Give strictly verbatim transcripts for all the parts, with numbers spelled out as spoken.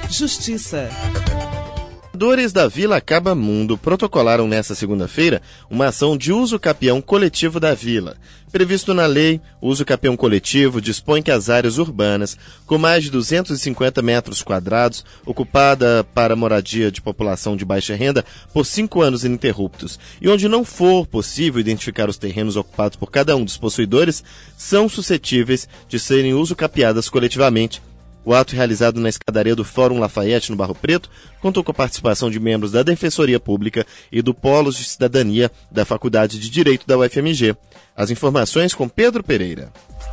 Justiça. Moradores da Vila Acabamundo protocolaram nesta segunda-feira uma ação de uso capião coletivo da vila. Previsto na lei, o uso capião coletivo dispõe que as áreas urbanas com mais de duzentos e cinquenta metros quadrados, ocupada para moradia de população de baixa renda por cinco anos ininterruptos, e onde não for possível identificar os terrenos ocupados por cada um dos possuidores, são suscetíveis de serem uso-capiadas coletivamente. O ato realizado na escadaria do Fórum Lafayette, no Barro Preto, contou com a participação de membros da Defensoria Pública e do Polo de Cidadania da Faculdade de Direito da U F M G. As informações com Pedro Pereira.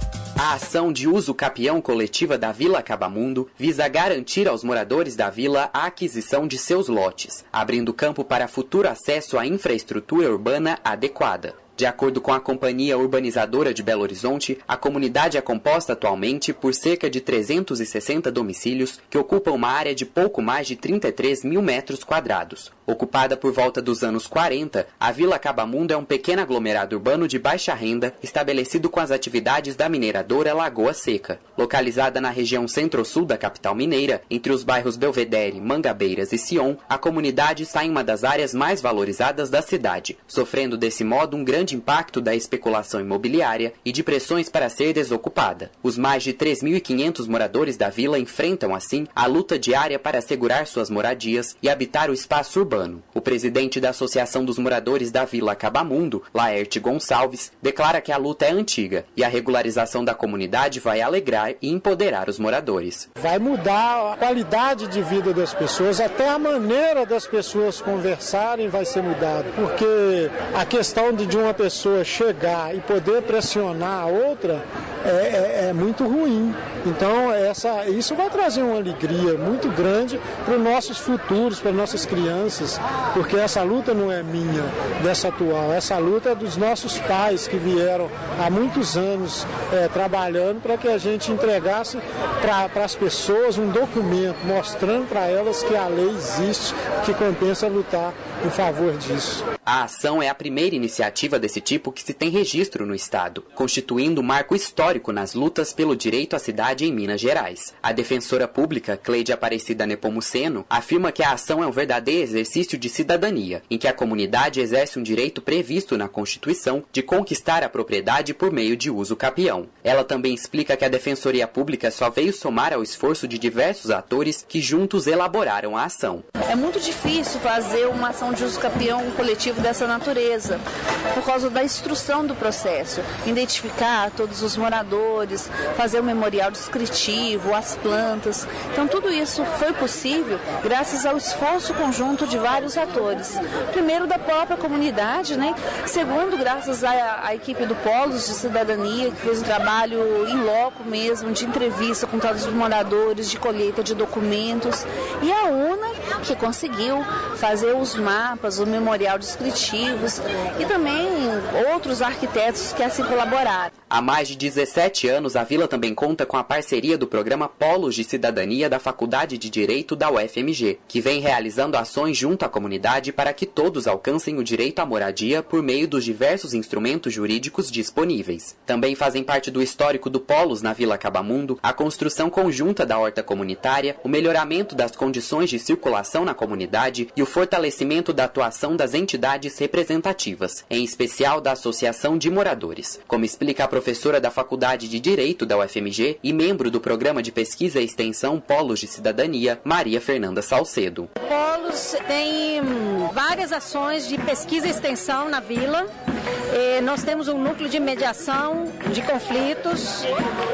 A ação de uso capião coletiva da Vila Acabamundo visa garantir aos moradores da vila a aquisição de seus lotes, abrindo campo para futuro acesso à infraestrutura urbana adequada. De acordo com a Companhia Urbanizadora de Belo Horizonte, a comunidade é composta atualmente por cerca de trezentos e sessenta domicílios que ocupam uma área de pouco mais de trinta e três mil metros quadrados. Ocupada por volta dos anos quarenta, a Vila Acabamundo é um pequeno aglomerado urbano de baixa renda estabelecido com as atividades da mineradora Lagoa Seca. Localizada na região centro-sul da capital mineira, entre os bairros Belvedere, Mangabeiras e Sion, a comunidade está em uma das áreas mais valorizadas da cidade, sofrendo desse modo um grande impacto da especulação imobiliária e de pressões para ser desocupada. Os mais de três mil e quinhentos moradores da vila enfrentam, assim, a luta diária para assegurar suas moradias e habitar o espaço urbano. O presidente da Associação dos Moradores da Vila Acabamundo, Laerte Gonçalves, declara que a luta é antiga e a regularização da comunidade vai alegrar e empoderar os moradores. Vai mudar a qualidade de vida das pessoas, até a maneira das pessoas conversarem vai ser mudada, porque a questão de uma pessoa chegar e poder pressionar a outra é, é, é muito ruim. Então essa, isso vai trazer uma alegria muito grande para os nossos futuros, para nossas crianças, porque essa luta não é minha, dessa atual, essa luta é dos nossos pais que vieram há muitos anos é, trabalhando para que a gente entregasse para as pessoas um documento mostrando para elas que a lei existe, que compensa lutar em favor disso. A ação é a primeira iniciativa desse tipo que se tem registro no estado, constituindo um marco histórico nas lutas pelo direito à cidade em Minas Gerais. A defensora pública, Cleide Aparecida Nepomuceno, afirma que a ação é um verdadeiro exercício de cidadania, em que a comunidade exerce um direito previsto na Constituição de conquistar a propriedade por meio de uso capião. Ela também explica que a Defensoria Pública só veio somar ao esforço de diversos atores que juntos elaboraram a ação. É muito difícil fazer uma ação de uso capião coletivo dessa natureza, por causa da instrução do processo, identificar todos os moradores, fazer o memorial descritivo, as plantas. Então tudo isso foi possível graças ao esforço conjunto de vários atores. Primeiro da própria comunidade, né? Segundo, graças à, à equipe do Polos de Cidadania, que fez um trabalho em loco mesmo, de entrevista com todos os moradores, de colheita de documentos. E a UNA, que conseguiu fazer os mapas, o memorial descritivos e também outros arquitetos que assim colaboraram. Há mais de dezessete anos, a vila também conta com a parceria do programa Polos de Cidadania da Faculdade de Direito da U F M G, que vem realizando ações junto à comunidade para que todos alcancem o direito à moradia por meio dos diversos instrumentos jurídicos disponíveis. Também fazem parte do histórico do Polos na Vila Acabamundo a construção conjunta da horta comunitária, o melhoramento das condições de circulação na comunidade e o fortalecimento da atuação das entidades representativas, em especial da Associação de Moradores, como explica a professora da Faculdade de Direito da U F M G e membro do Programa de Pesquisa e Extensão Polos de Cidadania, Maria Fernanda Salcedo. Polos tem várias ações de pesquisa e extensão na vila. Eh, nós temos um núcleo de mediação de conflitos.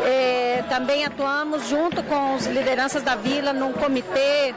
Eh, também atuamos junto com as lideranças da vila num comitê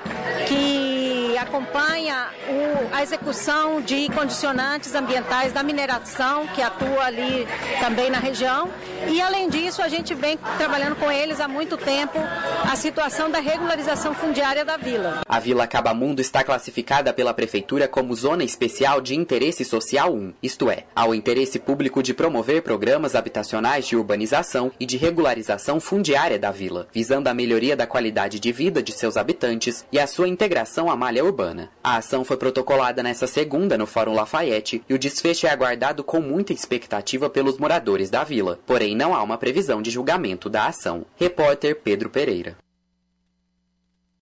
que acompanha o, a execução de condicionantes ambientais da mineração, que atua ali também na região. E, além disso, a gente vem trabalhando com eles há muito tempo a situação da regularização fundiária da vila. A Vila Acabamundo está classificada pela Prefeitura como Zona Especial de Interesse Social um, isto é, ao interesse público de promover programas habitacionais de urbanização e de regularização fundiária da vila, visando a melhoria da qualidade de vida de seus habitantes e a sua integração à malha urbana. A ação foi protocolada nesta segunda no Fórum Lafayette e o desfecho é aguardado com muita expectativa pelos moradores da vila, porém não há uma previsão de julgamento da ação. Repórter Pedro Pereira.